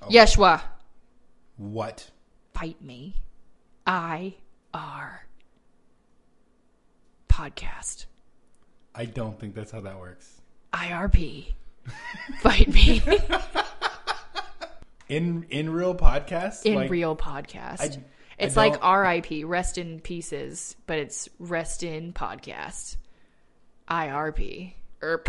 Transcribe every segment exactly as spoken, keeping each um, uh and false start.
Yeshua. What? Fight me. I R podcast. I don't think that's how that works. I R P. Fight me. In in real podcast? In like, real podcast. I, it's I like R I P, rest in pieces, but it's rest in podcast. I R P. Erp.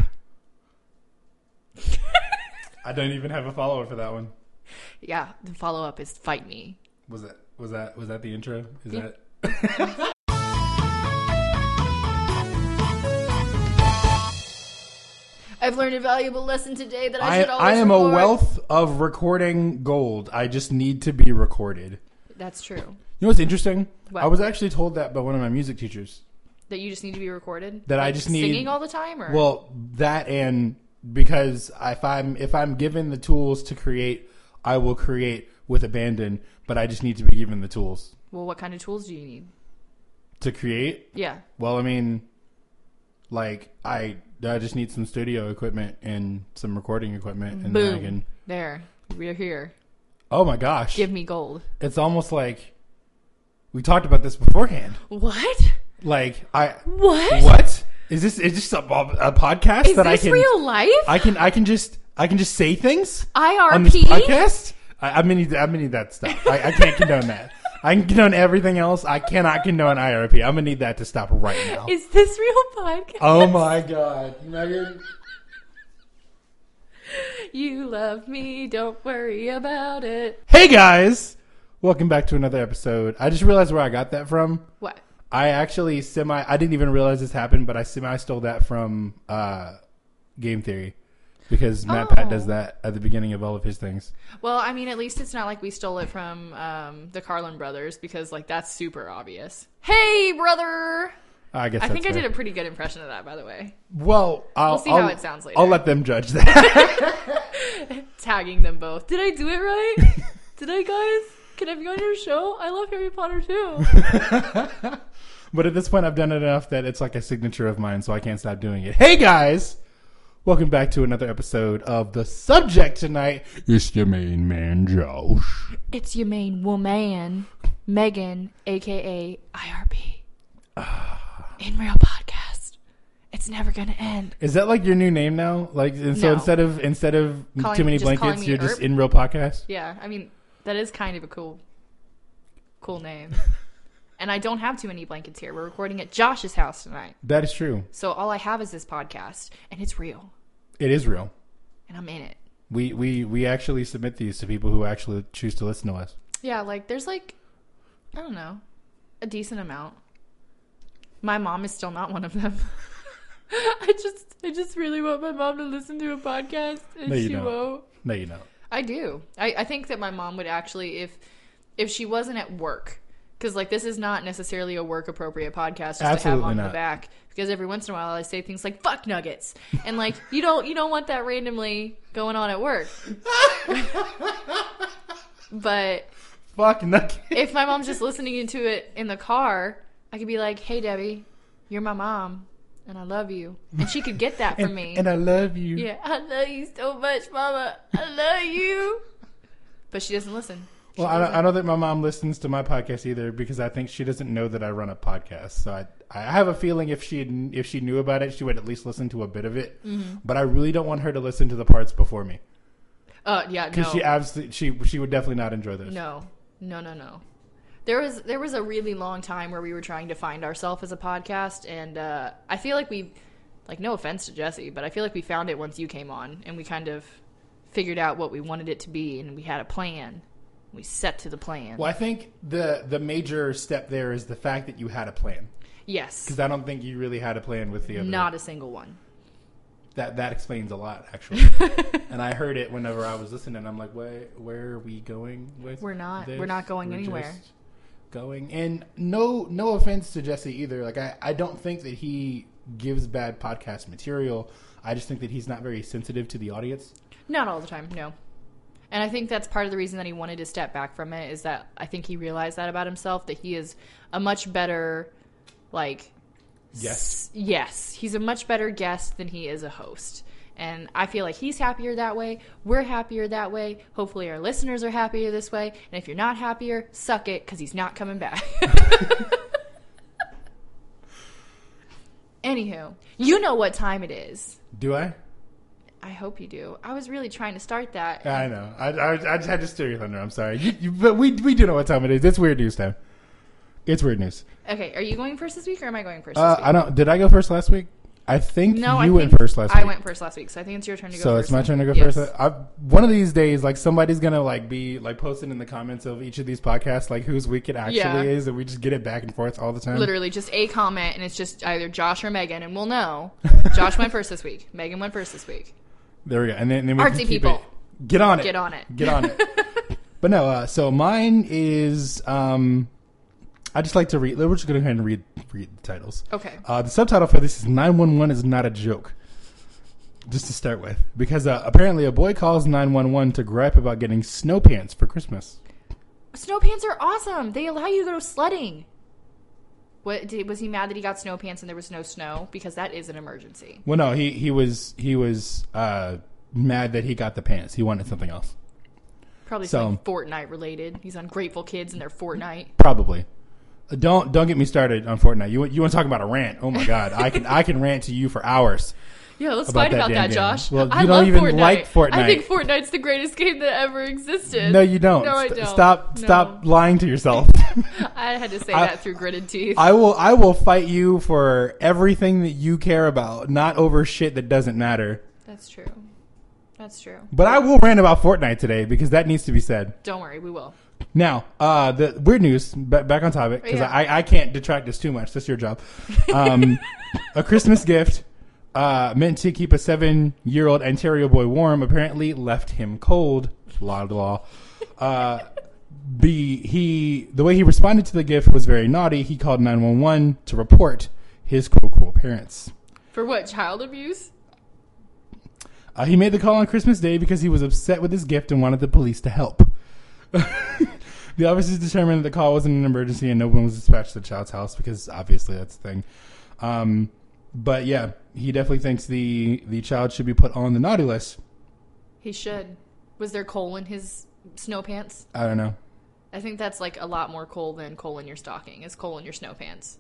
I don't even have a follower for that one. Yeah, the follow up is fight me. Was that was that was that the intro? Is yeah. that I've learned a valuable lesson today that I, I should always I am record. a wealth of recording gold. I just need to be recorded. That's true. You know what's interesting? What? I was actually told that by one of my music teachers. That you just need to be recorded? That like I just need singing all the time? Or? Well, that and because if I'm if I'm given the tools to create, I will create with abandon. But I just need to be given the tools. Well, what kind of tools do you need? To create? Yeah. Well, I mean, like, I I just need some studio equipment and some recording equipment. And Boom. then I can... There. We're here. Oh, my gosh. Give me gold. It's almost like we talked about this beforehand. What? Like, I... What? What? Is this is this a, a podcast Is that I this can... real life? I can I can just I can just say things I R P? on this podcast? I, I'm gonna need, I'm gonna need that stuff. I, I can't condone that. I can condone everything else. I cannot condone I R P. I'm gonna need that to stop right now. Is this real podcast? Oh my god, Megan! You love me. Don't worry about it. Hey guys, welcome back to another episode. I just realized where I got that from. What? I actually semi. I didn't even realize this happened, but I semi stole that from uh, Game Theory. Because Matt Oh. Pat does that at the beginning of all of his things. Well, I mean, at least it's not like we stole it from um, the Carlin brothers because, like, that's super obvious. Hey, brother! I guess I that's think I fair. did a pretty good impression of that, by the way. Well, I'll We'll see I'll, how it sounds later. I'll let them judge that. Tagging them both. Did I do it right? Did I, guys? Can I be on your show? I love Harry Potter, too. But at this point, I've done it enough that it's like a signature of mine, so I can't stop doing it. Hey, guys! Welcome back to another episode of The Subject tonight. It's your main man, Josh. It's your main woman, Megan, a k a. I R P. In real podcast. It's never gonna end. Is that like your new name now? Like, and so No. instead of instead of Calling- too many just calling blankets, me you're just Erp? in real podcast? Yeah, I mean, that is kind of a cool, cool name. And I don't have too many blankets here. We're recording at Josh's house tonight. That is true. So all I have is this podcast, and it's real. It is real. And I'm in it. We we we actually submit these to people who actually choose to listen to us. Yeah, like, there's like, I don't know, a decent amount. My mom is still not one of them. I just, I just really want my mom to listen to a podcast, and No, you she don't. won't. No, you don't. I do. I, I think that my mom would actually, if if she wasn't at work, because, like, this is not necessarily a work-appropriate podcast just to have Absolutely on not. the back. Because every once in a while I say things like "fuck nuggets," and like you don't you don't want that randomly going on at work. But Fuck nuggets. if my mom's just listening to it in the car, I could be like, "Hey, Debbie, you're my mom, and I love you," and she could get that from and, me. And I love you. Yeah, I love you so much, Mama. I love you. But she doesn't listen. She Well, I don't, doesn't. I don't think my mom listens to my podcast either because I think she doesn't know that I run a podcast. So I, I have a feeling if she had, if she knew about it, she would at least listen to a bit of it. Mm-hmm. But I really don't want her to listen to the parts before me Uh, yeah, no. because she absolutely she she would definitely not enjoy those. No, no, no, no. There was there was a really long time where we were trying to find ourselves as a podcast, and uh, I feel like we, like, no offense to Jesse, but I feel like we found it once you came on, and we kind of figured out what we wanted it to be, and we had a plan. We set to the plan. Well, I think the the major step there is the fact that you had a plan Yes. because I don't think you really had a plan with the other. Not a single one. That that explains a lot, actually. And I heard it whenever I was listening. I'm like, where where are we going with? We're not. this? We're not going We're anywhere. just Going and no no offense to Jesse either. Like I, I don't think that he gives bad podcast material. I just think that he's not very sensitive to the audience. Not all the time, no. And I think that's part of the reason that he wanted to step back from it is that I think he realized that about himself, that he is a much better, like... Yes. S- yes. He's a much better guest than he is a host. And I feel like he's happier that way. We're happier that way. Hopefully our listeners are happier this way. And if you're not happier, suck it, because he's not coming back. Anywho, you know what time it is. Do I? I hope you do. I was really trying to start that. I know. I, I, I just had to steer your thunder. I'm sorry. You, you, but we we do know what time it is. It's weird news time. It's weird news. Okay, are you going first this week or am I going first Uh, this week? I don't. Did I go first last week? I think No, you I went think first last I week. went first last week, so I think it's your turn to go So first. it's my turn to go Yes. first. I, one of these days, like somebody's gonna like be like posting in the comments of each of these podcasts, like whose week it actually Yeah. is, and we just get it back and forth all the time. Literally just a comment, and it's just either Josh or Megan, and we'll know. Josh went first this week. Megan went first this week. There we go. And then, then we Artsy can keep people. it. Get on it. Get on it. Get on it. But no, uh, so mine is. Um, I just like to read. We're just going to go ahead and read read the titles. Okay. Uh, the subtitle for this is nine one one is not a joke. Just to start with, because uh, apparently a boy calls nine one one to gripe about getting snow pants for Christmas. Snow pants are awesome. They allow you to go sledding. What did, was he mad that he got snow pants and there was no snow? Because that is an emergency. Well, no, he he was he was uh, mad that he got the pants. He wanted something else. Probably So- something Fortnite related. These ungrateful kids and their Fortnite. Probably. Uh, Don't don't get me started on Fortnite. You you want to talk about a rant? Oh my god, I can I can rant to you for hours. Yeah, let's About fight that about damn that, game. Josh. Well, I you don't love even Fortnite. like Fortnite. I think Fortnite's the greatest game that ever existed. No, you don't. No, I St- don't. Stop No. stop lying to yourself. I had to say I- that through gritted teeth. I will I will fight you for everything that you care about, not over shit that doesn't matter. That's true. That's true. But I will rant about Fortnite today because that needs to be said. Don't worry, we will. Now, uh, the weird news, ba- back on topic, because Yeah. I, I can't detract this too much. That's your job. Um, a Christmas gift uh, meant to keep a seven-year-old Ontario boy warm apparently left him cold. La la la. Uh, the, he, the way he responded to the gift was very naughty. He called nine one one to report his quote-unquote parents. For what, child abuse? Uh, he made the call on Christmas Day because he was upset with his gift and wanted the police to help. The officers determined that the call wasn't an emergency and no one was dispatched to the child's house because obviously that's the thing. Um, but yeah, he definitely thinks the, the child should be put on the naughty list. He should. Was there coal in his snow pants? I don't know. I think that's like a lot more coal than coal in your stocking. Is coal in your snow pants.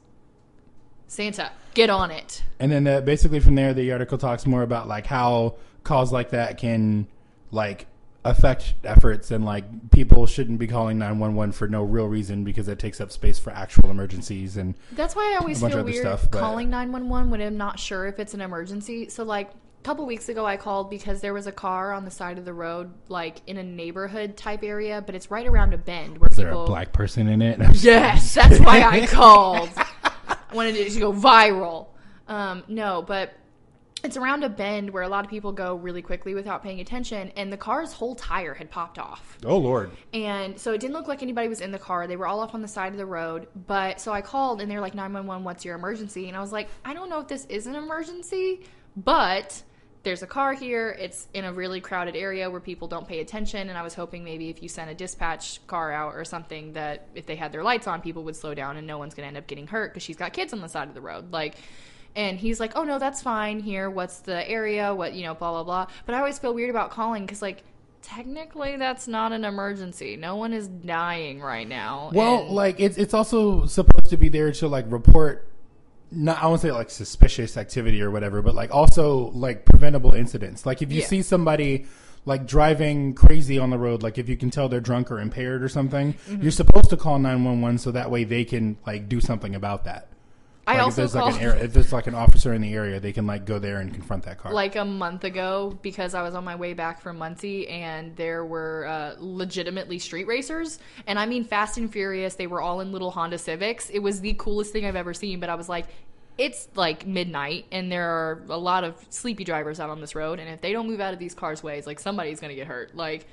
Santa, get on it. And then uh, basically from there, the article talks more about like how calls like that can like affect efforts and like people shouldn't be calling nine one one for no real reason because it takes up space for actual emergencies. And That's why I always A bunch feel of other weird stuff, but- calling nine one one when I'm not sure if it's an emergency. So like a couple weeks ago I called because there was a car on the side of the road like in a neighborhood type area, but it's right around a bend where is there people a black person in it? Yes, that's why I called. I wanted it to go viral. Um, no, but it's around a bend where a lot of people go really quickly without paying attention, and the car's whole tire had popped off. Oh, Lord. And so it didn't look like anybody was in the car. They were all off on the side of the road. But so I called, and they're like, nine one one, what's your emergency? And I was like, I don't know if this is an emergency, but there's a car here. It's in a really crowded area where people don't pay attention. And I was hoping maybe if you sent a dispatch car out or something that if they had their lights on, people would slow down and no one's going to end up getting hurt because she's got kids on the side of the road. Like, and he's like, oh, no, that's fine here. What's the area? What, you know, blah, blah, blah. But I always feel weird about calling because, like, technically that's not an emergency. No one is dying right now. Well, and like it's it's also supposed to be there to like report, not I won't say like suspicious activity or whatever, but like also like preventable incidents. Like if you Yeah. see somebody like driving crazy on the road, like if you can tell they're drunk or impaired or something, Mm-hmm. you're supposed to call nine one one so that way they can like do something about that. I Like, also if there's called, like an area, if there's like an officer in the area, they can like go there and confront that car. like a month ago because I was on my way back from Muncie and there were uh, legitimately street racers. And I mean Fast and Furious. They were all in little Honda Civics. It was the coolest thing I've ever seen. But I was like, it's like midnight and there are a lot of sleepy drivers out on this road. And if they don't move out of these cars' ways, like somebody's going to get hurt. Like,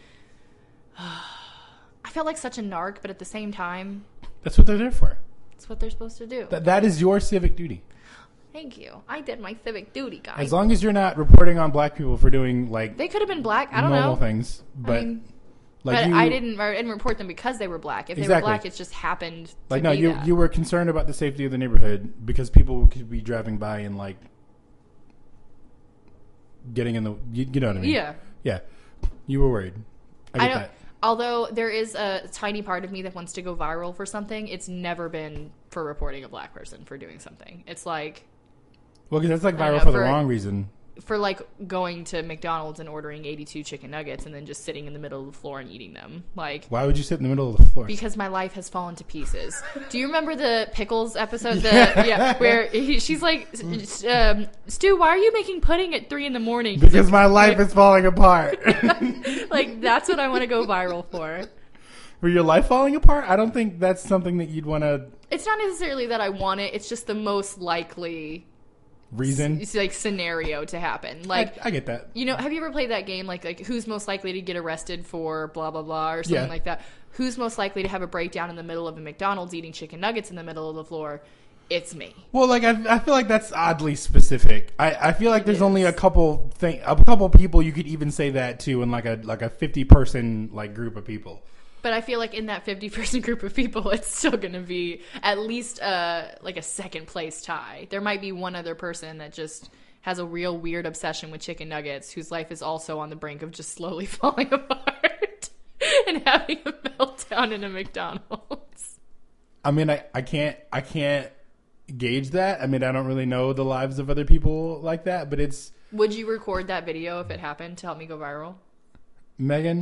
I felt like such a narc, but at the same time, That's what they're there for. it's what they're supposed to do. That that is your civic duty. Thank you. I did my civic duty, guys. As long as you're not reporting on black people for doing like They could have been black. I don't normal know. things, but I mean, like but you, I didn't. I didn't report them because they were black. If they were Exactly. black, it just happened. To like no, be you that. you were concerned about the safety of the neighborhood because people could be driving by and like getting in the. You, you know what I mean? Yeah. Yeah. You were worried. I get I don't, that. Although there is a tiny part of me that wants to go viral for something, it's never been for reporting a black person for doing something. It's like... Well, because that's like I don't viral know, for, for- the wrong reason. For, like, going to McDonald's and ordering eighty-two chicken nuggets and then just sitting in the middle of the floor and eating them. Like... Why would you sit in the middle of the floor? Because my life has fallen to pieces. Do you remember the Pickles episode? The, yeah, where he, she's like, um, Stu, why are you making pudding at three in the morning? Because like, my life is falling apart. Like, that's what I want to go viral for. For your life falling apart? I don't think that's something that you'd want to... It's not necessarily that I want it. It's just the most likely... Reason? It's like scenario to happen. Like I, I get that. You know, have you ever played that game like like who's most likely to get arrested for blah blah blah or something Yeah. like that? Who's most likely to have a breakdown in the middle of a McDonald's eating chicken nuggets in the middle of the floor? It's me. Well, like I, I feel like that's oddly specific. I, I feel like It there's is. only a couple thing, a couple people you could even say that to in like a like a fifty person like group of people. But I feel like in that fifty person group of people, it's still going to be at least uh, like a second place tie. There might be one other person that just has a real weird obsession with chicken nuggets whose life is also on the brink of just slowly falling apart and having a meltdown in a McDonald's. I mean, I, I can't I can't gauge that. I mean, I don't really know the lives of other people like that, but it's Would you record that video if it happened to help me go viral? Megan.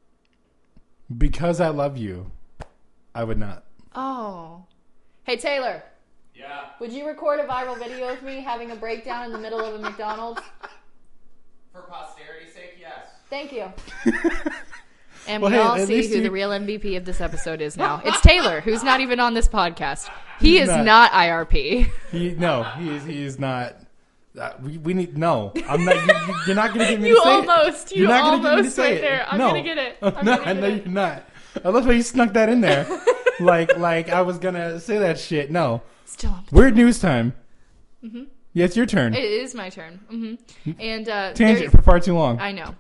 Because I love you, I would not. Oh. Hey, Taylor. Yeah. Would you record a viral video of me having a breakdown in the middle of a McDonald's? For posterity's sake, yes. Thank you. And Well, we hey, all at see least who you- the real M V P of this episode is now. It's Taylor, who's not even on this podcast. He He's is not. not I R P. He no, he is he is not. Uh, we, we need no. I'm not. You, you- you're not going to get me You to say almost, it. you You're not gonna get me to almost say right it. there. I'm no. gonna get it. I'm I'm not, gonna I get know it. you're not. I love how you snuck that in there. like like I was gonna say that shit. No. Still on. Weird news time. Mm-hmm. Yeah, it's your turn. It is my turn. hmm And uh, Tangent there's- for far too long. I know.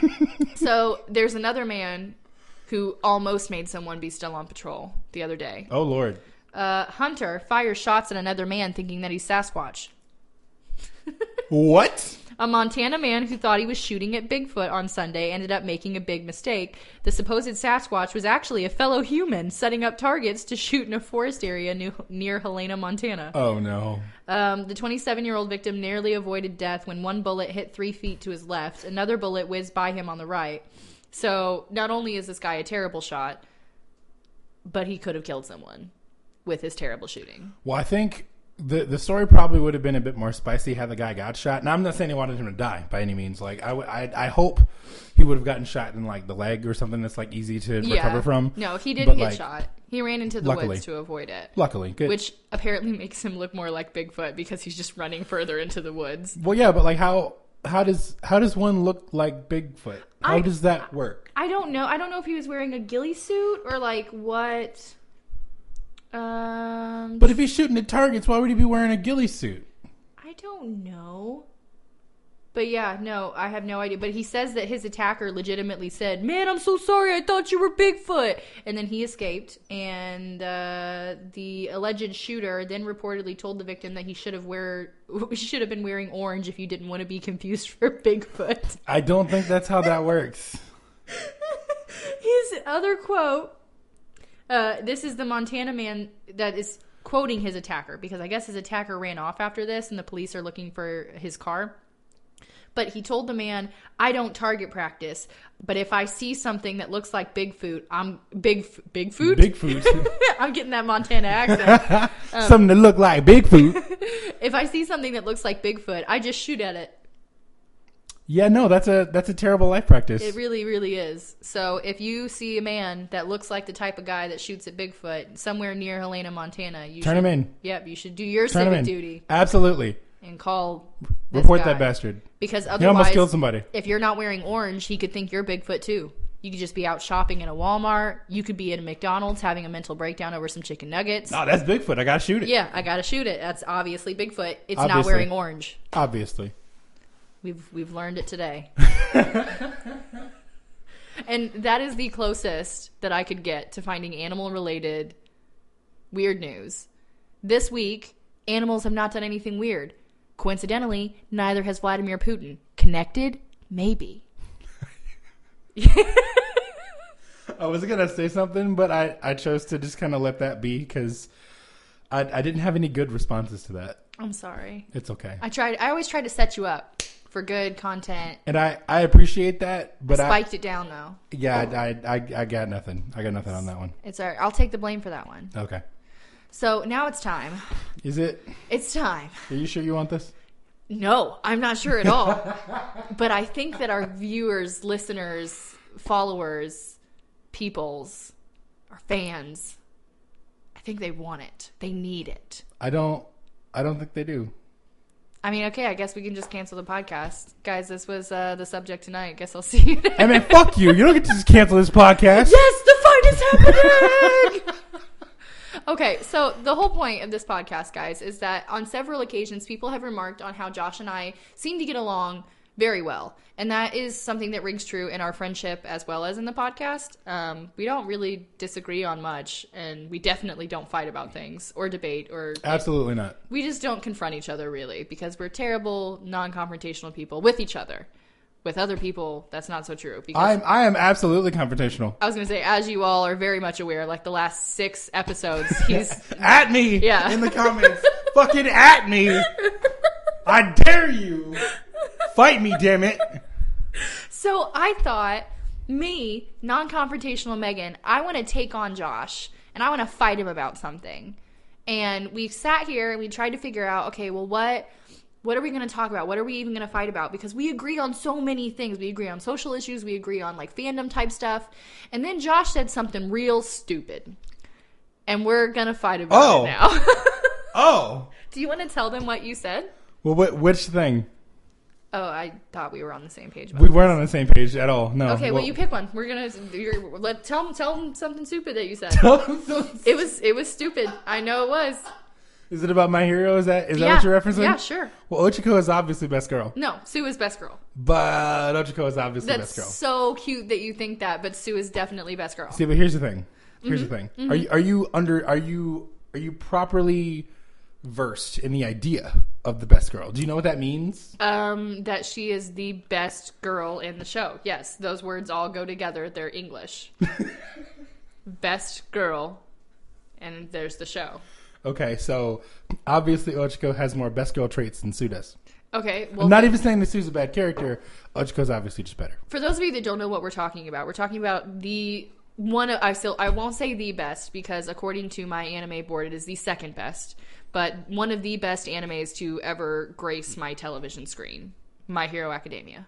So there's another man who almost made someone be still on patrol the other day. Oh Lord. Uh, Hunter fires shots at another man thinking that he's Sasquatch. What? A Montana man who thought he was shooting at Bigfoot on Sunday ended up making a big mistake. The supposed Sasquatch was actually a fellow human setting up targets to shoot in a forest area new, near Helena, Montana. Oh no. Um, the twenty-seven-year-old victim narrowly avoided death when one bullet hit three feet to his left. Another bullet whizzed by him on the right. So not only is this guy a terrible shot, but he could have killed someone with his terrible shooting. Well, I think the the story probably would have been a bit more spicy had the guy got shot. Now, I'm not saying he wanted him to die by any means. Like, I, w- I, I hope he would have gotten shot in, like, the leg or something that's, like, easy to recover from. No, he didn't But, get like, shot. He ran into the luckily. woods to avoid it. Luckily. Good. Which apparently makes him look more like Bigfoot because he's just running further into the woods. Well, yeah, but, like, how how does how does one look like Bigfoot? How I- does that work? I don't know. I don't know if he was wearing a ghillie suit or like what. Um, But if he's shooting at targets, why would he be wearing a ghillie suit? I don't know. But yeah, no, I have no idea. But he says that his attacker legitimately said, "Man, I'm so sorry. I thought you were Bigfoot." And then he escaped. And uh, the alleged shooter then reportedly told the victim that he should have wear should have been wearing orange if you didn't want to be confused for Bigfoot. I don't think that's how that works. His other quote. Uh, this is the Montana man that is quoting his attacker because I guess his attacker ran off after this and the police are looking for his car. But he told the man, "I don't target practice, but if I see something that looks like Bigfoot, I'm big Bigfoot. Bigfoot. I'm getting that Montana accent. Something that look like Bigfoot. If I see something that looks like Bigfoot, I just shoot at it. Yeah, no, that's a that's a terrible life practice. It really, really is. So if you see a man that looks like the type of guy that shoots at Bigfoot somewhere near Helena, Montana, you Turn should, him in. Yep, you should do your Turn him civic in. duty Absolutely. and call this Report guy. that bastard. Because He almost otherwise, killed somebody. if you're not wearing orange, he could think you're Bigfoot too. You could just be out shopping in a Walmart. You could be at a McDonald's having a mental breakdown over some chicken nuggets. No, that's Bigfoot. I gotta shoot it. Yeah, I gotta shoot it. That's obviously Bigfoot. It's not Obviously. wearing orange. Obviously. We've we've learned it today. And that is the closest that I could get to finding animal related weird news. This week, animals have not done anything weird. Coincidentally, neither has Vladimir Putin. Connected? Maybe. I was going to say something, but I, I chose to just kind of let that be because I, I didn't have any good responses to that. I'm sorry. It's okay. I tried. I always tried to set you up for good content. And I, I appreciate that, but I I... spiked it down, though. Yeah, I, I, I got nothing. I got nothing on that one. It's all right. I'll take the blame for that one. Okay. So now it's time. Is it? It's time. Are you sure you want this? No, I'm not sure at all. But I think that our viewers, listeners, followers, peoples, our fans, I think they want it. They need it. I don't. I don't think they do. I mean, okay, I guess we can just cancel the podcast. Guys, this was uh, the subject tonight. Guess I'll see you next. Hey, man, fuck you. You don't get to just cancel this podcast. Yes, the fight is happening! Okay, so the whole point of this podcast, guys, is that on several occasions, people have remarked on how Josh and I seem to get along very well. And that is something that rings true in our friendship as well as in the podcast. Um, we don't really disagree on much, and we definitely don't fight about things or debate or... Absolutely not. We just don't confront each other, really, because we're terrible, non-confrontational people with each other. With other people, that's not so true. Because I'm, I am absolutely confrontational. I was going to say, as you all are very much aware, like the last six episodes, he's... At me! Yeah. In the comments. Fucking at me! I dare you! Fight me, damn it! So I thought, me, non-confrontational Megan, I want to take on Josh, and I want to fight him about something. And we sat here, and we tried to figure out, okay, well, what... What are we going to talk about? What are we even going to fight about? Because we agree on so many things. We agree on social issues. We agree on, like, fandom type stuff. And then Josh said something real stupid. And we're going to fight about Oh. it now. Oh! Do you want to tell them what you said? Well, wh- which thing? Oh, I thought we were on the same page about We this. weren't on the same page at all. No. Okay, well, you pick one. We're going to... let Tell them, tell them something stupid that you said. It was it was stupid. I know it was. Is it about My Hero? Is that is that yeah. what you're referencing? Yeah, sure. Well, Ochiko is obviously best girl. No, Sue is best girl. But Ochiko is obviously That's best girl. so cute that you think that, but Sue is definitely best girl. See, but here's the thing. Here's Mm-hmm. the thing. Are you are you under are you are you properly versed in the idea of the best girl? Do you know what that means? Um, that she is the best girl in the show. Yes, those words all go together. They're English. Best girl, and there's the show. Okay, so obviously Ochiko has more best girl traits than Sue does. Okay, well, I'm not even saying that Sue's a bad character. Ochiko's obviously just better. for those of you that don't know what we're talking about, we're talking about the one of, I still I won't say the best because according to my anime board, it is the second best, but one of the best animes to ever grace my television screen, My Hero Academia.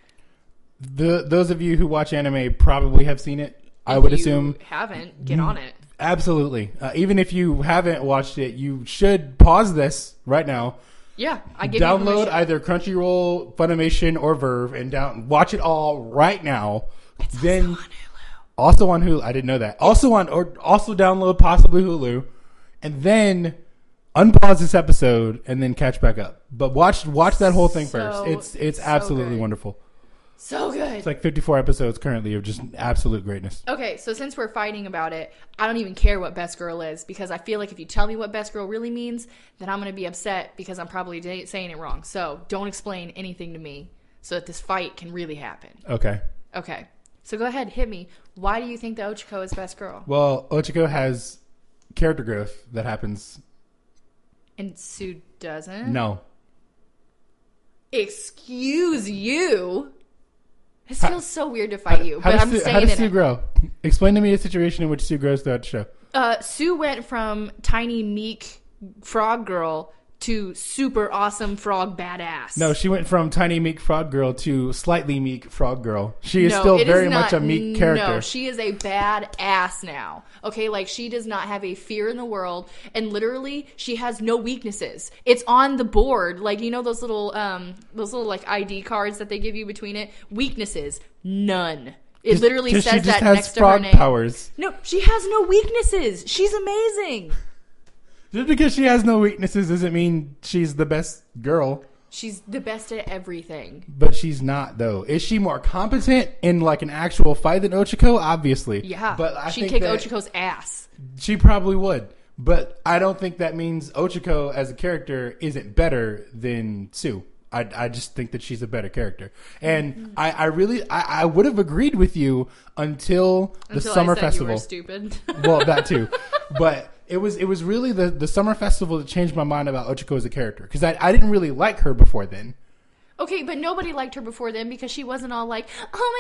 The those of you who watch anime probably have seen it. I If would you assume haven't, get on it. absolutely. Uh, even if you haven't watched it, you should pause this right now. Yeah, I give you Download permission. either Crunchyroll, Funimation, or Verve, and down watch it all right now. It's then also on Hulu. also on Hulu. I didn't know that. Also on or also download possibly Hulu, and then unpause this episode and then catch back up. But watch watch that whole thing So, first. It's it's so absolutely good. wonderful. So good. It's like fifty-four episodes currently of just absolute greatness. Okay, so since we're fighting about it, I don't even care what best girl is because I feel like if you tell me what best girl really means, then I'm going to be upset because I'm probably da- saying it wrong. So don't explain anything to me so that this fight can really happen. Okay. Okay, so go ahead, hit me. Why do you think that Ochiko is best girl? Well, Ochiko has character growth that happens. And Sue doesn't? No. Excuse you? This feels so weird to fight you, How but does I'm Sue, saying how does it. Sue grow? Explain to me a situation in which Sue grows throughout the show. Uh, Sue went from tiny, meek frog girl to super awesome frog badass. No, she went from tiny meek frog girl to slightly meek frog girl. She is No, still it very is much not- a meek character. No, she is a bad ass now. Okay, like she does not have a fear in the world, and literally she has no weaknesses. It's on the board, like you know those little um those little like I D cards that they give you between it. Weaknesses, none. It Just- literally 'cause says she just that has next to her frog name. powers. No, she has no weaknesses. She's amazing. Just because she has no weaknesses doesn't mean she's the best girl. She's the best at everything. But she's not, though. Is she more competent in like an actual fight than Ochiko? Obviously. Yeah, But I she'd think kick that Ochiko's ass. she probably would. But I don't think that means Ochako as a character isn't better than Sue. I, I just think that she's a better character. And mm-hmm. I, I really, I, I would have agreed with you until the until summer I said festival. You were stupid. Well, that too. But it was, it was really the, the summer festival that changed my mind about Ochako as a character. Because I, I didn't really like her before then. Okay, but nobody liked her before then because she wasn't all like,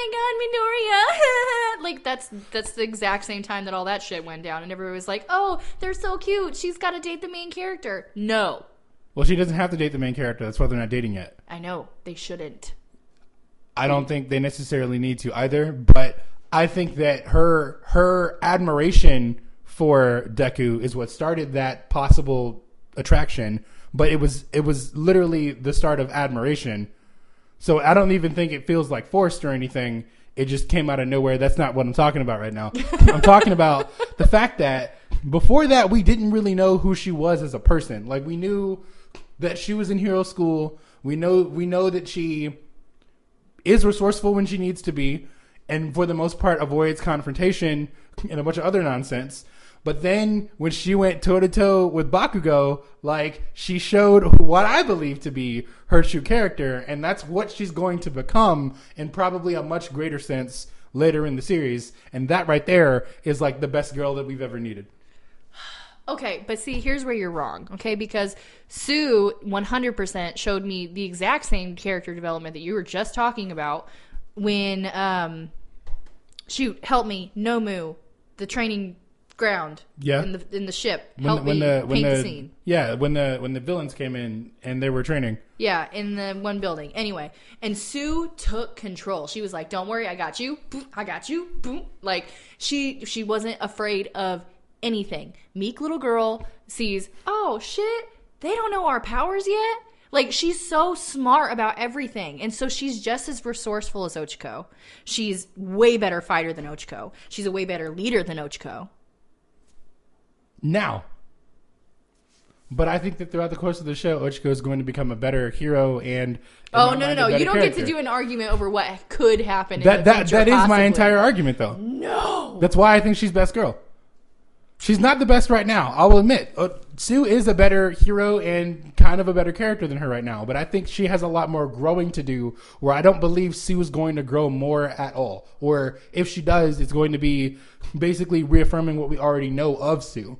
"Oh my God, Midoriya!" Like that's that's the exact same time that all that shit went down, and everybody was like, "Oh, they're so cute. She's got to date the main character." No. Well, she doesn't have to date the main character. That's why they're not dating yet. I know they shouldn't. I don't think they necessarily need to either, but I think that her her admiration for Deku is what started that possible attraction. But it was it was literally the start of admiration. So I don't even think it feels like forced or anything. It just came out of nowhere. That's not what I'm talking about right now. I'm talking about the fact that before that, we didn't really know who she was as a person. Like, we knew that she was in hero school. We know we know that she is resourceful when she needs to be. And for the most part, avoids confrontation and a bunch of other nonsense. But then when she went toe-to-toe with Bakugo, like, she showed what I believe to be her true character, and that's what she's going to become in probably a much greater sense later in the series. And that right there is, like, the best girl that we've ever needed. Okay, but see, here's where you're wrong, okay? Because Sue one hundred percent showed me the exact same character development that you were just talking about when, um, shoot, help me, Nomu, the training ground yeah in the in the ship when help the, when me the, when paint the, the scene yeah when the when the villains came in and they were training yeah in the one building anyway, and Sue took control. She was like, "Don't worry, I got you. Boom, I got you." Boom. Like she she wasn't afraid of anything. Meek little girl sees, oh shit, they don't know our powers yet. Like, she's so smart about everything. And so she's just as resourceful as Ochako. She's way better fighter than Ochako. She's a way better leader than Ochako. Now, but I think that throughout the course of the show, Ochako is going to become a better hero and oh no no no! You don't character. Get to do an argument over what could happen. That in the that future, that is possibly. my entire argument, though. No, that's why I think she's best girl. She's not the best right now. I will admit, uh, Sue is a better hero and kind of a better character than her right now. But I think she has a lot more growing to do. Where I don't believe Sue is going to grow more at all. Or if she does, it's going to be basically reaffirming what we already know of Sue.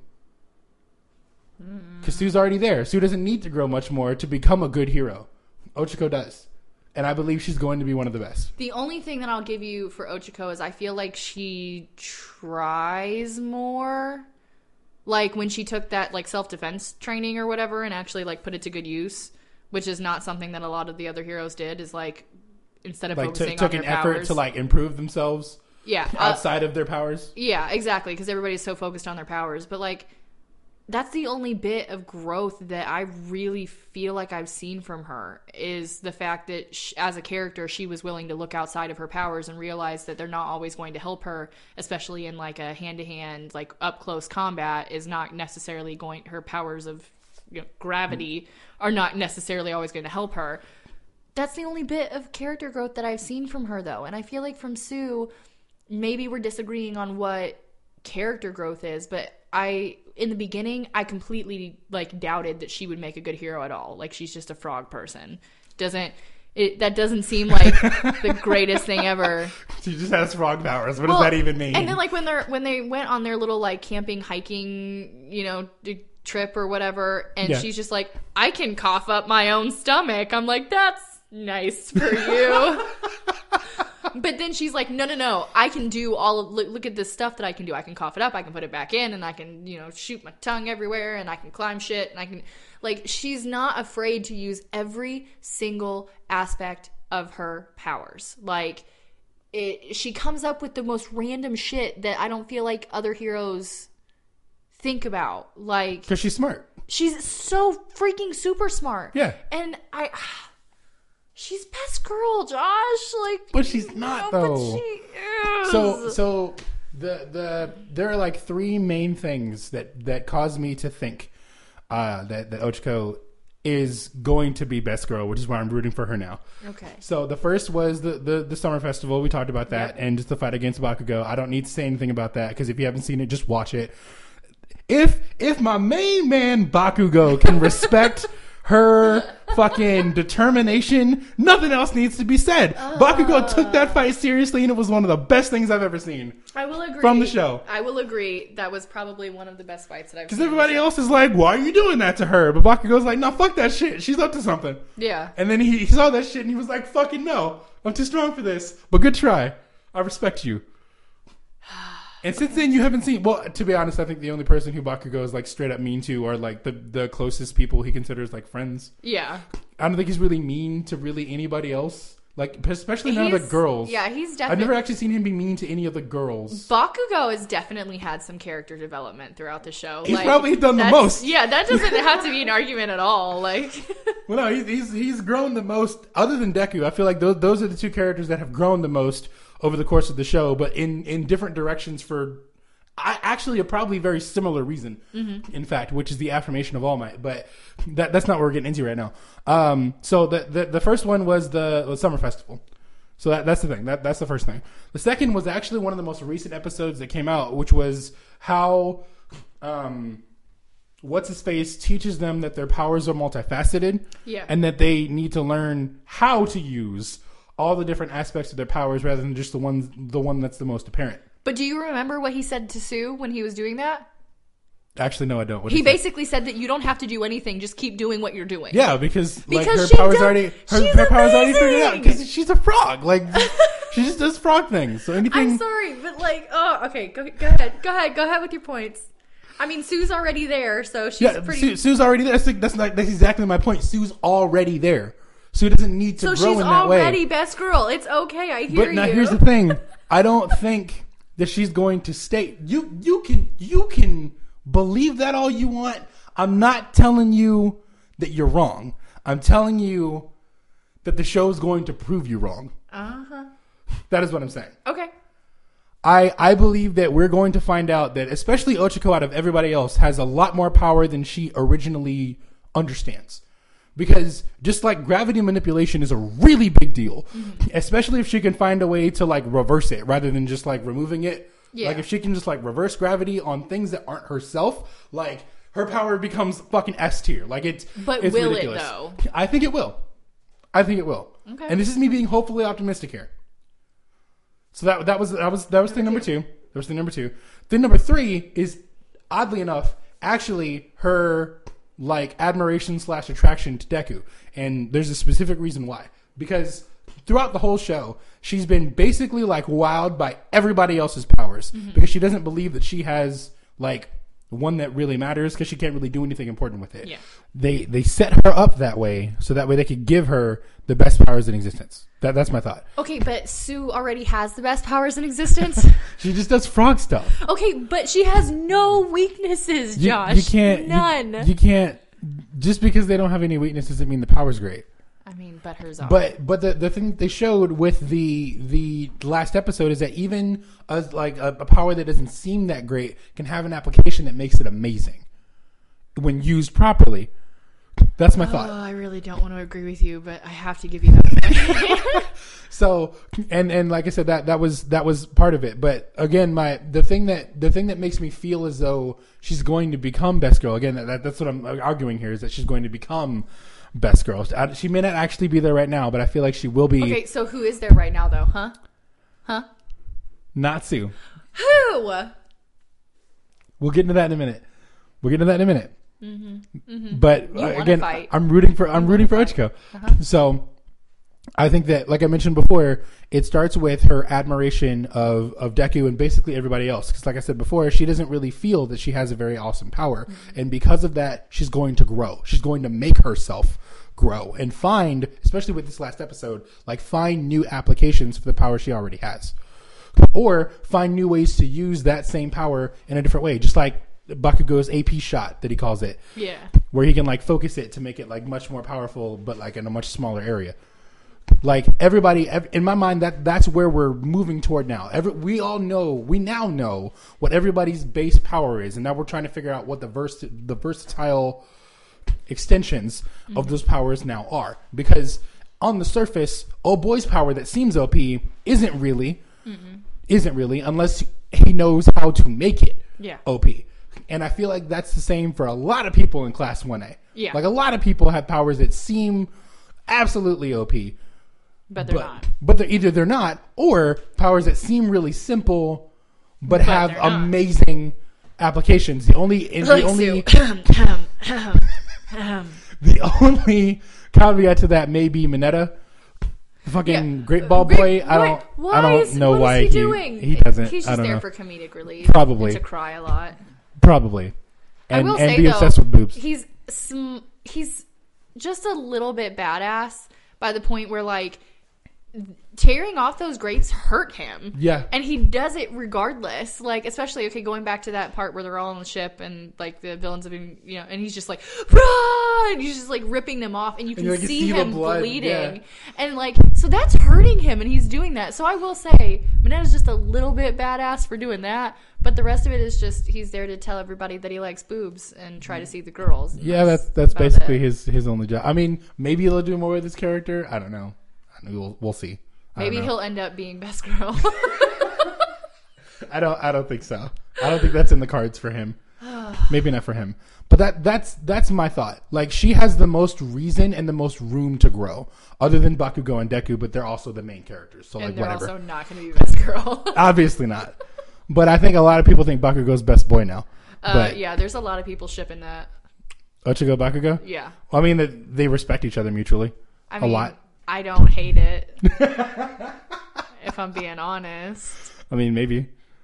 Because Sue's already there. Sue doesn't need to grow much more to become a good hero. Ochako does. And I believe she's going to be one of the best. The only thing that I'll give you for Ochako is I feel like she tries more. Like when she took that like self-defense training or whatever and actually like put it to good use, which is not something that a lot of the other heroes did, is like instead of like focusing t- took on an their effort powers, to like improve themselves. Yeah, outside uh, of their powers. Yeah, exactly, because everybody's so focused on their powers. But like, that's the only bit of growth that I really feel like I've seen from her, is the fact that she, as a character, she was willing to look outside of her powers and realize that they're not always going to help her, especially in like a hand-to-hand, like up-close combat is not necessarily going, her powers of you know, gravity are not necessarily always going to help her. That's the only bit of character growth that I've seen from her, though. And I feel like from Sue, maybe we're disagreeing on what character growth is, but I, in the beginning, I completely like doubted that she would make a good hero at all. Like, she's just a frog person. Doesn't it? That doesn't seem like the greatest thing ever. She just has frog powers. What well, does that even mean? And then, like when they're when they went on their little like camping, hiking, you know, trip or whatever, and yeah. she's just like, I can cough up my own stomach. I'm like, that's nice for you. But then she's like, no, no, no, I can do all of, look, look at this stuff that I can do. I can cough it up, I can put it back in, and I can, you know, shoot my tongue everywhere, and I can climb shit, and I can, like, she's not afraid to use every single aspect of her powers. Like, it, she comes up with the most random shit that I don't feel like other heroes think about. Like, because she's smart. She's so freaking super smart. Yeah. And I... She's best girl, Josh. Like, but she's not no, though. But she is. So, so the the there are like three main things that that cause me to think uh, that that Ochako is going to be best girl, which is why I'm rooting for her now. Okay. So the first was the the, the summer festival. We talked about that, yep. and just the fight against Bakugo. I don't need to say anything about that because if you haven't seen it, just watch it. if if my main man Bakugo can respect her fucking determination, nothing else needs to be said. Uh, Bakugo took that fight seriously, and it was one of the best things I've ever seen. I will agree. From the show. I will agree. That was probably one of the best fights that I've seen. Because everybody else is like, why are you doing that to her? But Bakugo's like, no, fuck that shit. She's up to something. Yeah. And then he, he saw that shit, and he was like, fucking no. I'm too strong for this. But good try. I respect you. And since then, you haven't seen... Well, to be honest, I think the only person who Bakugo is, like, straight up mean to are, like, the, the closest people he considers, like, friends. Yeah. I don't think he's really mean to really anybody else. Like, especially none of the girls. Yeah, he's definitely... I've never actually seen him be mean to any of the girls. Bakugo has definitely had some character development throughout the show. He's like, probably done the most. Yeah, that doesn't have to be an argument at all. Like... Well, no, he's, he's, he's grown the most. Other than Deku, I feel like those, those are the two characters that have grown the most over the course of the show, but in, in different directions for... I actually a probably very similar reason, mm-hmm. in fact, which is the affirmation of All Might. But that that's not what we're getting into right now. Um, so the, the the first one was the, the Summer Festival. So that that's the thing. That that's the first thing. The second was actually one of the most recent episodes that came out, which was how um, what's his face teaches them that their powers are multifaceted, yeah, and that they need to learn how to use all the different aspects of their powers rather than just the one the one that's the most apparent. But do you remember what he said to Sue when he was doing that? Actually, no, I don't. What he basically said that you don't have to do anything; just keep doing what you're doing. Yeah, because, because like her she powers does, already her, she's her powers already figured out amazing! because she's a frog. Like she just does frog things. So anything. I'm sorry, but like, oh, okay, go, go ahead, go ahead, go ahead with your points. I mean, Sue's already there, so she's yeah, pretty. Sue, Sue's already there. That's, like, that's not. That's exactly my point. Sue's already there. Sue doesn't need to so grow in that way. So she's already best girl. It's okay. I hear but you. now here's the thing. I don't think that she's going to stay. You you can you can believe that all you want. I'm not telling you that you're wrong. I'm telling you that the show's going to prove you wrong. Uh-huh. That is what I'm saying. Okay. I I believe that we're going to find out that especially Ochako out of everybody else has a lot more power than she originally understands. Because just like gravity manipulation is a really big deal, mm-hmm. especially if she can find a way to like reverse it rather than just like removing it. Yeah. Like if she can just like reverse gravity on things that aren't herself, like her power becomes fucking S tier. Like it's But it's will ridiculous. it though? I think it will. I think it will. Okay. And this is me being hopefully optimistic here. So that that was that was that was thing number two. That was thing number two. Thing number three is oddly enough actually her like admiration slash attraction to Deku. And there's a specific reason why. Because throughout the whole show, she's been basically like wowed by everybody else's powers. Mm-hmm. Because she doesn't believe that she has like one that really matters because she can't really do anything important with it. Yeah. They they set her up that way so that way they could give her the best powers in existence. That That's my thought. Okay, but Sue already has the best powers in existence. She just does frog stuff. Okay, but she has no weaknesses, Josh. You, you can't. None. You, you can't. Just because they don't have any weaknesses doesn't mean the power's great. I mean, but hers are. But but the the thing they showed with the the last episode is that even a, like a, a power that doesn't seem that great can have an application that makes it amazing when used properly. That's my oh, thought. I really don't want to agree with you, but I have to give you that point. So, and and like I said, that that was that was part of it. But again, my the thing that the thing that makes me feel as though she's going to become best girl again. That, that's what I'm arguing here is that she's going to become best girl. She may not actually be there right now, but I feel like she will be. Okay, so who is there right now, though? Huh? Huh? Natsu. Who? We'll get into that in a minute. We'll get into that in a minute. Mm-hmm. Mm-hmm. But you uh, again, fight. I'm rooting for I'm rooting for Ochako. Uh-huh. So I think that, like I mentioned before, it starts with her admiration of, of Deku and basically everybody else. Because, like I said before, she doesn't really feel that she has a very awesome power, mm-hmm. and because of that, she's going to grow. She's going to make herself grow and find, especially with this last episode, like find new applications for the power she already has, or find new ways to use that same power in a different way. Just like Bakugo's A P shot that he calls it. Yeah. Where he can like focus it to make it like much more powerful, but like in a much smaller area. Like everybody, in my mind, that that's where we're moving toward now. Every, we all know, we now know what everybody's base power is, and now we're trying to figure out what the vers- the versatile extensions mm-hmm. of those powers now are. Because on the surface, oh boy's power that seems O P isn't really, mm-hmm. isn't really, unless he knows how to make it yeah. O P. And I feel like that's the same for a lot of people in Class one A. Yeah. Like a lot of people have powers that seem absolutely O P. But they're but, not. But they're either they're not, or powers that seem really simple but, But have they're not. amazing applications. The only and Like the only Sue. the only caveat to that may be Mineta. Fucking Yeah. Great Ball Great- Boy. I why- don't. why I don't is- know what is why he doing? he doesn't. He's I just don't there know. for comedic relief. Probably. And to cry a lot. Probably. And I will and say be though, obsessed with boobs. he's sm- he's just a little bit badass by the point where like tearing off those grates hurt him. Yeah. And he does it regardless. Like, especially, okay, going back to that part where they're all on the ship and, like, the villains have been, you know, and he's just like, rah! And he's just, like, ripping them off. And you can And you, like, see, see the him blood, bleeding. yeah. And, like, so that's hurting him, and he's doing that. So I will say, Mineta's just a little bit badass for doing that. But the rest of it is just, he's there to tell everybody that he likes boobs and try to see the girls. And Yeah, that's that's about basically it. his his only job. I mean, maybe he'll do more with his character. I don't know. I don't know. We'll we'll see. I Maybe don't know. he'll end up being best girl. I don't. I don't think so. I don't think that's in the cards for him. Maybe not for him. But that that's that's my thought. Like, she has the most reason and the most room to grow, other than Bakugo and Deku. But they're also the main characters. So and like they're whatever. also not going to be best girl. Obviously not. But I think a lot of people think Bakugo's best boy now. uh, But yeah, there's a lot of people shipping that. Ochigo Bakugo. Yeah. Well, I mean that they respect each other mutually. I A mean, lot. I don't hate it. If I'm being honest. I mean, maybe.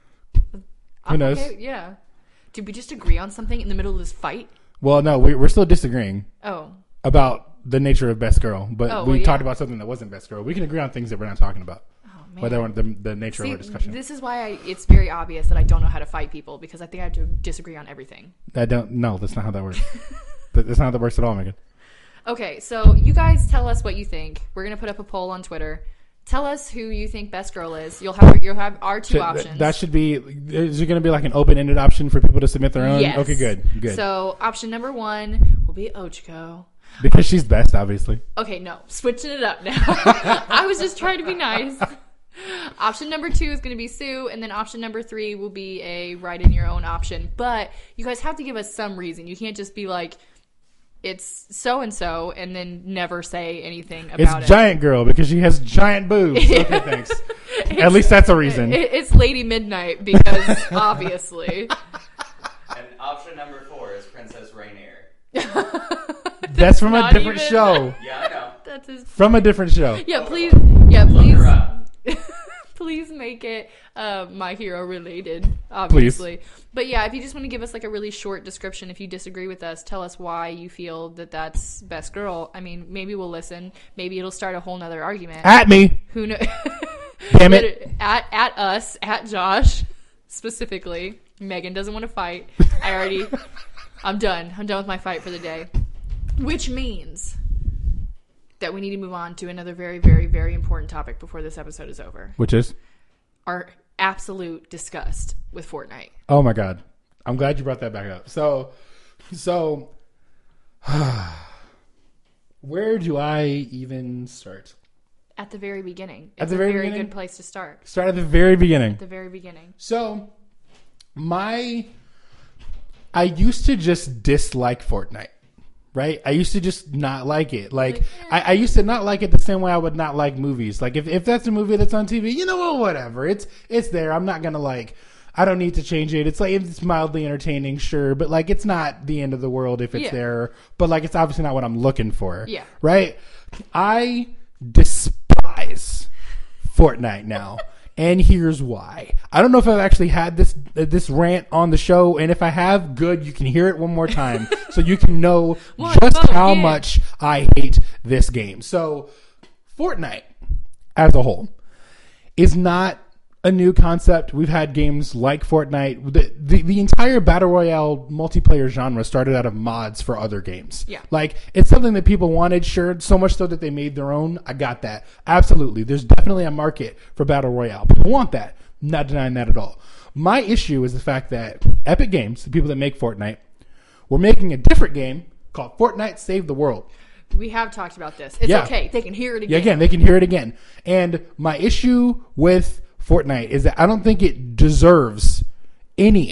I'm knows? okay- yeah. Did we just agree on something in the middle of this fight? Well, no, we, we're still disagreeing Oh. about the nature of best girl. But Oh, we well, yeah. talked about something that wasn't best girl. We can agree on things that we're not talking about. Oh, man. Whether or the, the nature See, of our discussion. this is why I, it's very obvious that I don't know how to fight people, because I think I have to disagree on everything. I don't. No, that's not how that works. That- that's not how that works at all, Megan. Okay, so you guys tell us what you think. We're gonna put up a poll on Twitter. Tell us who you think best girl is. You'll have you'll have our two Should- options. That should be. Is there going to be like an open-ended option for people to submit their own? Yes. Okay, good, good. So option number one will be Ochiko. Because she's best, obviously. Okay, no, switching it up now. I was just trying to be nice. Option number two is going to be Sue, and then option number three will be a write in your own option. But you guys have to give us some reason. You can't just be like, it's so and so, and then never say anything about It's it. giant girl because she has giant boobs. Okay, thanks. At least that's a reason. It- it's Lady Midnight because obviously. And option number four is Princess Rainier. That's from a not different even- show. Yeah, I know. That's his. From a different show. Yeah, please. Yeah, Look please. her up. Please make it uh, My Hero related, obviously. But yeah, if you just want to give us like a really short description, if you disagree with us, tell us why you feel that that's best girl. I mean, maybe we'll listen. Maybe it'll start a whole nother argument. At me. Who knows? Damn it. At at us, at Josh specifically. Megan doesn't want to fight. I already. I'm done. I'm done with my fight for the day. Which means that we need to move on to another very, very, very important topic before this episode is over. Which is? Our absolute disgust with Fortnite. Oh my God. I'm glad you brought that back up. So, so, where do I even start? At the very beginning. It's At the a very very beginning? good place to start. Start at the very beginning. At the very beginning. So, my, I used to just dislike Fortnite, right? I used to just not like it. Like, I, I used to not like it the same way I would not like movies. Like, if, if that's a movie that's on T V, you know what, whatever. It's, it's there. I'm not gonna like, I don't need to change it. It's like, it's mildly entertaining, sure, but like, it's not the end of the world if it's Yeah. there. But like, it's obviously not what I'm looking for. Yeah. Right? I despise Fortnite now. And here's why. I don't know if I've actually had this uh, this rant on the show, and if I have, good, you can hear it one more time so you can know One just vote, how yeah. much I hate this game. So, Fortnite as a whole is not a new concept. We've had games like Fortnite. The, the, the entire Battle Royale multiplayer genre started out of mods for other games. Yeah. Like, it's something that people wanted, sure, so much so that they made their own. I got that. Absolutely. There's definitely a market for Battle Royale. People want that. Not denying that at all. My issue is the fact that Epic Games, the people that make Fortnite, were making a different game called Fortnite Save the World. We have talked about this. It's Yeah. okay. They can hear it Yeah, again. again, they can hear it again. And my issue with Fortnite is that I don't think it deserves any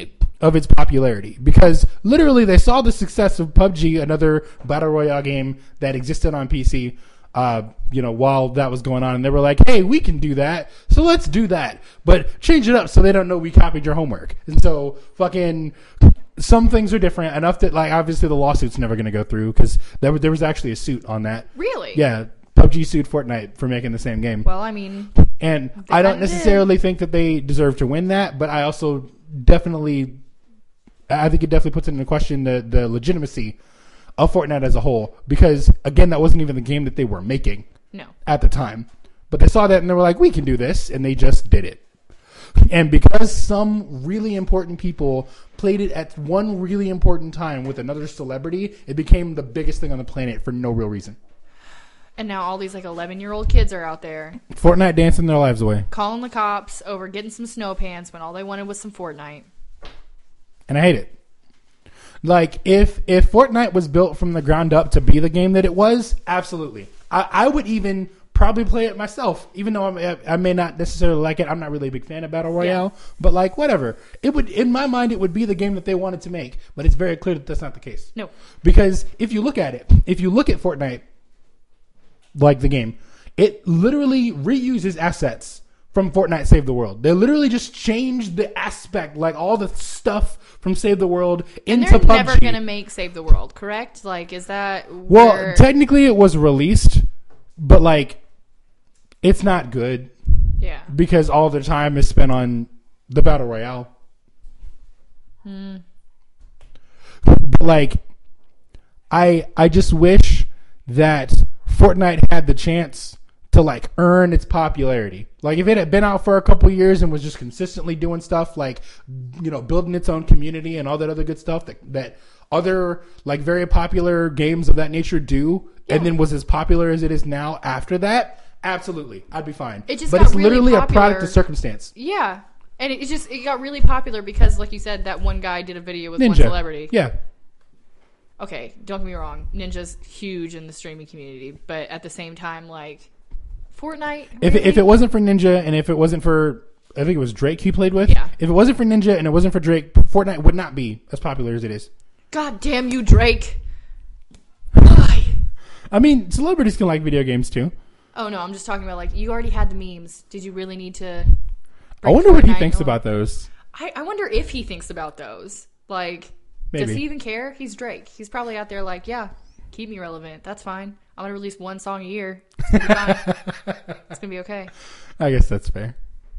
of its popularity, because literally they saw the success of P U B G, another battle royale game that existed on P C, uh, you know, while that was going on, and they were like, hey, we can do that, so let's do that, but change it up so they don't know we copied your homework. And so fucking some things are different enough that, like, obviously the lawsuit's never going to go through, because there, was- there was actually a suit on that. Really? Yeah, P U B G sued Fortnite for making the same game. Well, I mean, And they I don't kinda necessarily think that they deserve to win that, but I also definitely, I think it definitely puts into question the, the legitimacy of Fortnite as a whole, because again, that wasn't even the game that they were making no. at the time. But they saw that and they were like, we can do this, and they just did it. And because some really important people played it at one really important time with another celebrity, it became the biggest thing on the planet for no real reason. And now all these like eleven year old kids are out there Fortnite dancing their lives away. calling the cops over getting some snow pants when all they wanted was some Fortnite. And I hate it. Like, if if Fortnite was built from the ground up to be the game that it was, absolutely. I, I would even probably play it myself, even though I'm, I may not necessarily like it. I'm not really a big fan of Battle Royale, yeah. But like, whatever. It would, in my mind, it would be the game that they wanted to make, but it's very clear that that's not the case. No. Because if you look at it, if you look at Fortnite, like the game, it literally reuses assets from Fortnite Save the World. They literally just changed the aspect, like all the stuff from Save the World into and they're P U B G. Never gonna make Save the World, correct? Like, is that well? where... Technically, it was released, but like, it's not good. Yeah. Because all their time is spent on the Battle Royale. Hmm. But like, I I just wish that Fortnite had the chance to like earn its popularity. Like, if it had been out for a couple years and was just consistently doing stuff like, you know, building its own community and all that other good stuff that, that other like very popular games of that nature do, yeah. And then was as popular as it is now after that, absolutely, I'd be fine. It just but got it's really literally popular. A product of circumstance. Yeah. And it it just it got really popular because, like you said, that one guy did a video with Ninja. one celebrity. Yeah. Okay, don't get me wrong. Ninja's huge in the streaming community, but at the same time, like, Fortnite. If really? if it wasn't for Ninja and if it wasn't for, I think it was Drake he played with. Yeah. If it wasn't for Ninja and it wasn't for Drake, Fortnite would not be as popular as it is. God damn you, Drake! Why? I mean, celebrities can like video games too. Oh no, I'm just talking about like you already had the memes. Did you really need to? I wonder Fortnite what he thinks on? about those. I, I wonder if he thinks about those. Like, Maybe. Does he even care? He's Drake. He's probably out there like, yeah, keep me relevant. That's fine. I'm gonna release one song a year. It's gonna be fine. It's gonna be okay. I guess that's fair.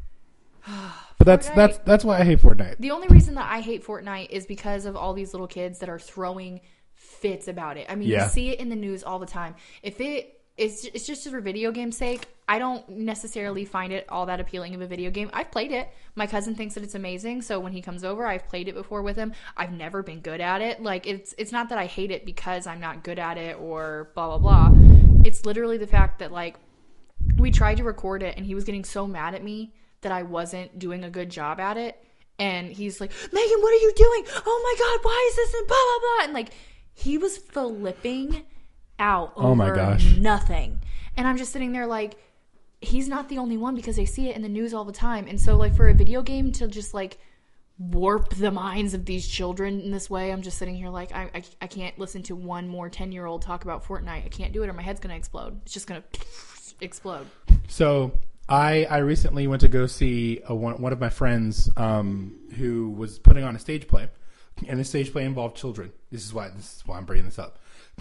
But that's Fortnite, that's that's why I hate Fortnite. The only reason that I hate Fortnite is because of all these little kids that are throwing fits about it. I mean, yeah. You see it in the news all the time. If it it's it's just for video game's sake, I don't necessarily find it all that appealing of a video game. I've played it. My cousin thinks that it's amazing, so when he comes over, I've played it before with him. I've never been good at it. Like, it's it's not that I hate it because I'm not good at it or blah, blah, blah. It's literally the fact that, like, we tried to record it, and he was getting so mad at me that I wasn't doing a good job at it. And he's like, Megan, what are you doing? Oh, my God, why is this? And blah, blah, blah. And, like, he was flipping out over oh my gosh. nothing. And I'm just sitting there like, he's not the only one because they see it in the news all the time. And so, like, for a video game to just, like, warp the minds of these children in this way, I'm just sitting here like, I, I, I can't listen to one more ten-year-old talk about Fortnite. I can't do it or my head's going to explode. It's just going to explode. So I I recently went to go see a, one, one of my friends um, who was putting on a stage play. And the stage play involved children. This is why this is why I'm bringing this up.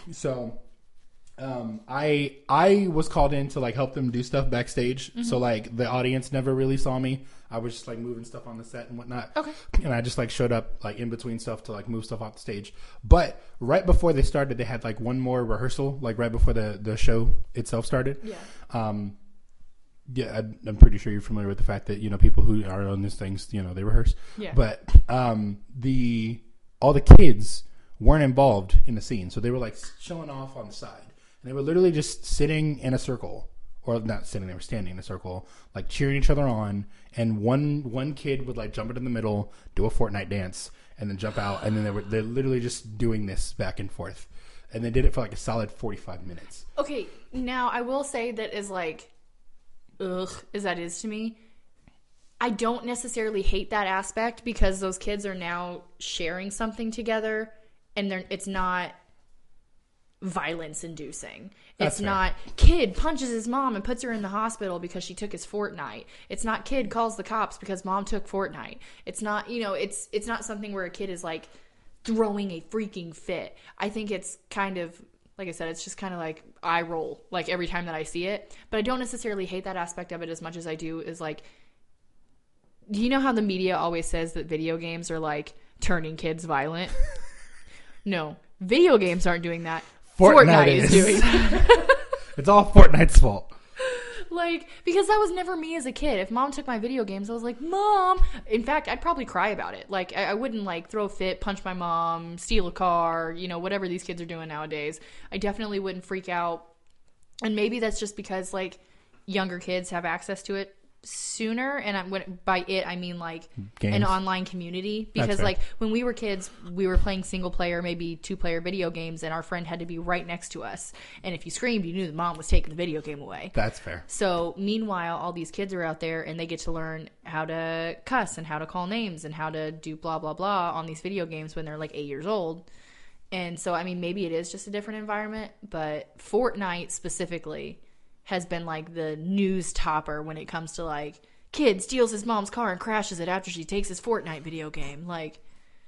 So um, I I was called in to like help them do stuff backstage. Mm-hmm. So like the audience never really saw me. I was just like moving stuff on the set and whatnot. Okay. And I just like showed up like in between stuff to like move stuff off the stage. But right before they started, they had like one more rehearsal, like right before the, the show itself started. Yeah. Um, yeah, I, I'm pretty sure you're familiar with the fact that, you know, people who are on these things, you know, they rehearse. Yeah. But um, the all the kids weren't involved in the scene. So they were like chilling off on the side. And they were literally just sitting in a circle. Or not sitting, they were standing in a circle, like cheering each other on. And one one kid would like jump into the middle, do a Fortnite dance, and then jump out. And then they were they're literally just doing this back and forth. And they did it for like a solid forty-five minutes. Okay, now I will say that as like, ugh, as that is to me, I don't necessarily hate that aspect because those kids are now sharing something together, and they're it's not violence inducing. That's It's fair. not kid punches his mom and puts her in the hospital because she took his Fortnite. It's not kid calls the cops because mom took Fortnite. It's not, you know, it's it's not something where a kid is like throwing a freaking fit. I think it's kind of, like I said, it's just kind of like eye roll like every time that I see it. But I don't necessarily hate that aspect of it as much as I do is like, do you know how the media always says that video games are like turning kids violent? No, video games aren't doing that. Fortnite, Fortnite is. is doing that. It's all Fortnite's fault. Like, because that was never me as a kid. If mom took my video games, I was like, Mom. In fact, I'd probably cry about it. Like, I, I wouldn't, like, throw a fit, punch my mom, steal a car, you know, whatever these kids are doing nowadays. I definitely wouldn't freak out. And maybe that's just because, like, younger kids have access to it sooner. And I, when, by it, I mean, like, Games. an online community. Because, fair. like, when we were kids, we were playing single-player, maybe two-player video games, and our friend had to be right next to us. And if you screamed, you knew the mom was taking the video game away. That's fair. So meanwhile, all these kids are out there and they get to learn how to cuss and how to call names and how to do blah, blah, blah on these video games when they're like eight years old. And so, I mean, maybe it is just a different environment, but Fortnite specifically has been like the news topper when it comes to like kid steals his mom's car and crashes it after she takes his Fortnite video game. Like,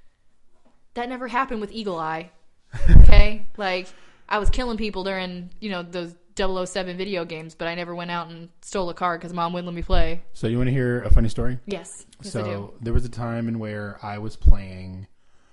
that never happened with Eagle Eye. Okay? Like, I was killing people during, you know, those double oh seven video games, but I never went out and stole a car because mom wouldn't let me play. So you want to hear a funny story? Yes. Yes, so I do. there was a time in where I was playing,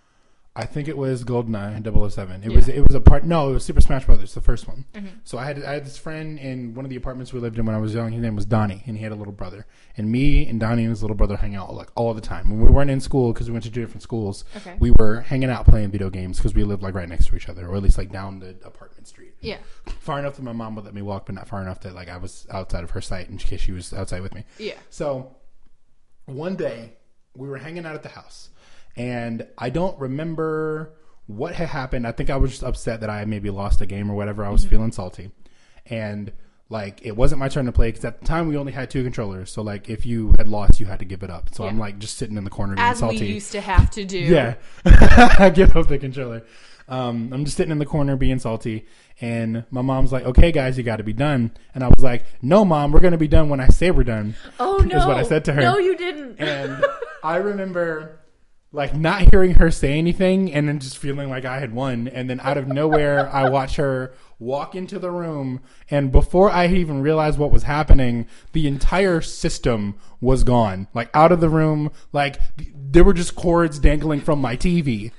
I think it was GoldenEye double oh seven. It Yeah. was it was a part. No, it was Super Smash Brothers, the first one. Mm-hmm. So I had I had this friend in one of the apartments we lived in when I was young. His name was Donnie, and he had a little brother. And me and Donnie and his little brother hang out like all the time. When we weren't in school because we went to two different schools, Okay. we were hanging out playing video games because we lived like right next to each other, or at least like down the apartment street. Yeah. Far enough that my mom would let me walk, but not far enough that like I was outside of her sight in case she was outside with me. Yeah. So one day we were hanging out at the house, and I don't remember what had happened. I think I was just upset that I had maybe lost a game or whatever. I was mm-hmm. feeling salty, and like it wasn't my turn to play because at the time we only had two controllers. So like if you had lost, you had to give it up. So yeah. I'm like just sitting in the corner being As salty. we used to have to do. Yeah, I give up the controller. Um, I'm just sitting in the corner being salty, and my mom's like, "Okay, guys, you got to be done." And I was like, "No, Mom, we're going to be done when I say we're done." Oh no! Is what I said to her. No, you didn't. And I remember like not hearing her say anything, and then just feeling like I had won. And then out of nowhere, I watch her walk into the room, and before I even realized what was happening, the entire system was gone. Like out of the room, like there were just cords dangling from my T V.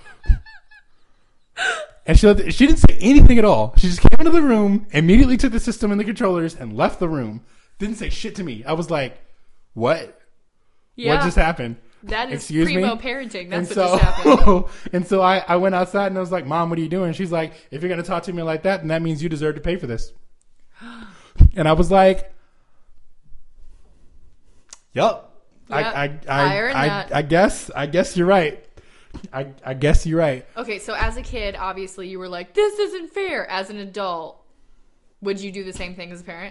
And she let, she didn't say anything at all. She just came into the room, immediately took the system and the controllers, and left the room. Didn't say shit to me. I was like, "What? Yeah. What just happened?" That is Excuse primo me? parenting. And That's so, what just happened. and so I, I went outside and I was like, "Mom, what are you doing?" She's like, "If you're going to talk to me like that, then that means you deserve to pay for this." And I was like, "Yup, I, Yep, I, I I, earned I, that. I guess, I guess you're right. I, I guess you're right." Okay, so as a kid, obviously you were like, "This isn't fair." As an adult, would you do the same thing as a parent?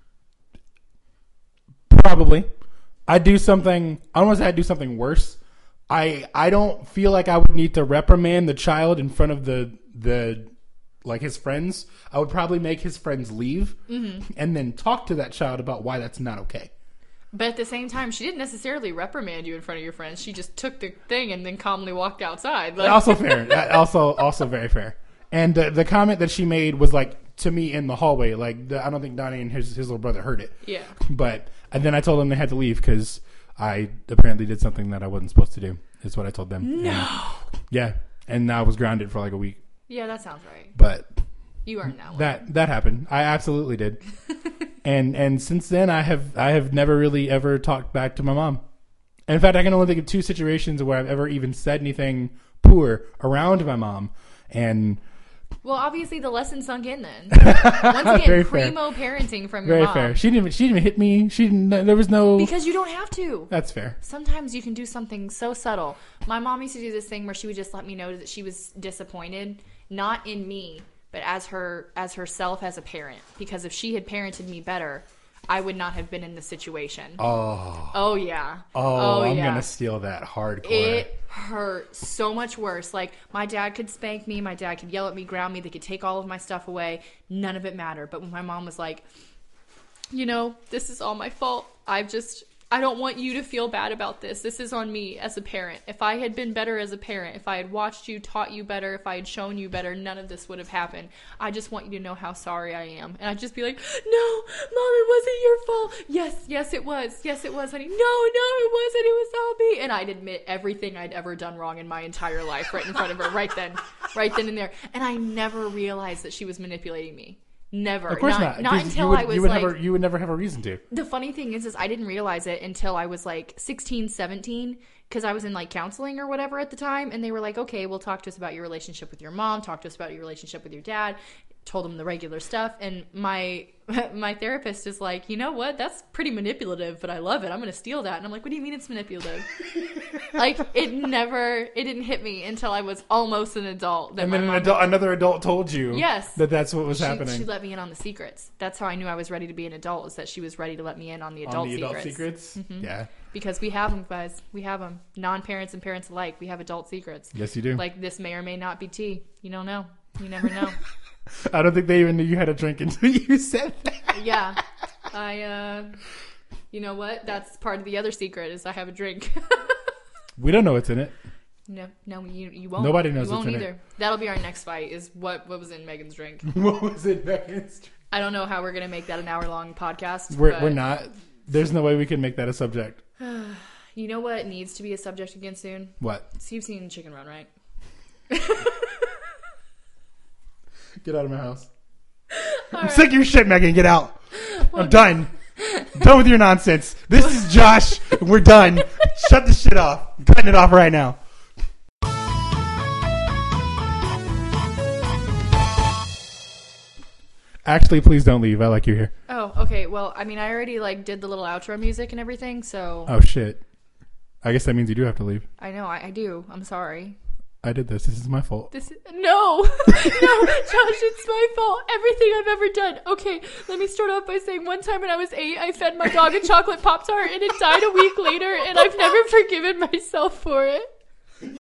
Probably. I'd do something, I don't want to say I'd do something worse. I I don't feel like I would need to reprimand the child in front of the, the like his friends. I would probably make his friends leave mm-hmm. and then talk to that child about why that's not okay. But at the same time, she didn't necessarily reprimand you in front of your friends. She just took the thing and then calmly walked outside. Like- Also fair. That also also very fair. And the, the comment that she made was like to me in the hallway. Like the, I don't think Donnie and his his little brother heard it. Yeah. But and then I told them they had to leave because I apparently did something that I wasn't supposed to do. Is what I told them. No. And, yeah, and I was grounded for like a week. Yeah, that sounds right. But You earned that one. that that happened. I absolutely did. and and since then, I have I have never really ever talked back to my mom. In fact, I can only think of two situations where I've ever even said anything poor around my mom. And Well, obviously the lesson sunk in then. Once again, Very fair. primo parenting from your very mom. fair. She didn't even, she didn't even hit me. She didn't. There was no. Because you don't have to. That's fair. Sometimes you can do something so subtle. My mom used to do this thing where she would just let me know that she was disappointed, not in me, but as her as herself as a parent. Because if she had parented me better, I would not have been in this situation. Oh. Oh, yeah. Oh, Oh, I'm yeah. going to steal that hardcore. It hurt so much worse. Like, my dad could spank me. My dad could yell at me, ground me. They could take all of my stuff away. None of it mattered. But when my mom was like, you know, this is all my fault. I've just... I don't want you to feel bad about this. This is on me as a parent. If I had been better as a parent, if I had watched you, taught you better, if I had shown you better, none of this would have happened. I just want you to know how sorry I am. And I'd just be like, no, Mom, it wasn't your fault. Yes, yes, it was. Yes, it was, honey. No, no, it wasn't. It was all me. And I'd admit everything I'd ever done wrong in my entire life right in front of her, right then, right then and there. And I never realized that she was manipulating me. Never. Of course not. not. Not until you would, I was you would like... Never, you would never have a reason to. The funny thing is, is I didn't realize it until I was like sixteen, seventeen, because I was in like counseling or whatever at the time. And they were like, okay, well, talk to us about your relationship with your mom. Talk to us about your relationship with your dad. Told them the regular stuff. And my my therapist is like, you know what? That's pretty manipulative, but I love it. I'm going to steal that. And I'm like, what do you mean it's manipulative? Like, it never, it didn't hit me until I was almost an adult. That And my then an mom adult, another adult told you Yes. that that's what was she, happening. She let me in on the secrets. That's how I knew I was ready to be an adult, is that she was ready to let me in on the adult on the adult secrets. secrets? Mm-hmm. Yeah. Because we have them, guys. We have them. Non-parents and parents alike. We have adult secrets. Yes, you do. Like, this may or may not be tea. You don't know. You never know. I don't think they even knew you had a drink until you said that. Yeah. I, uh... You know what? That's part of the other secret, is I have a drink. We don't know what's in it. No, no, you, you won't. Nobody knows you won't what's in either. it. That'll be our next fight, is what, what was in Megan's drink. What was it, Megan's drink? I don't know how we're going to make that an hour-long podcast. We're, but... we're not. There's no way we can make that a subject. You know what needs to be a subject again soon? What? So you've seen Chicken Run, right? Get out of my house. All I'm right. sick of your shit, Megan. Get out. I'm done. Done with your nonsense. This is Josh. We're done. Shut this shit off. I'm cutting it off right now. Actually, please don't leave. I like you here. Oh, okay. Well, I mean, I already like did the little outro music and everything, so Oh, shit. I guess that means you do have to leave. I know I, I do. I'm sorry. I did this. This is my fault. This is, no, no, Josh, it's my fault. Everything I've ever done. Okay, let me start off by saying one time when I was eight, I fed my dog a chocolate Pop-Tart and it died a week later, and I've never forgiven myself for it.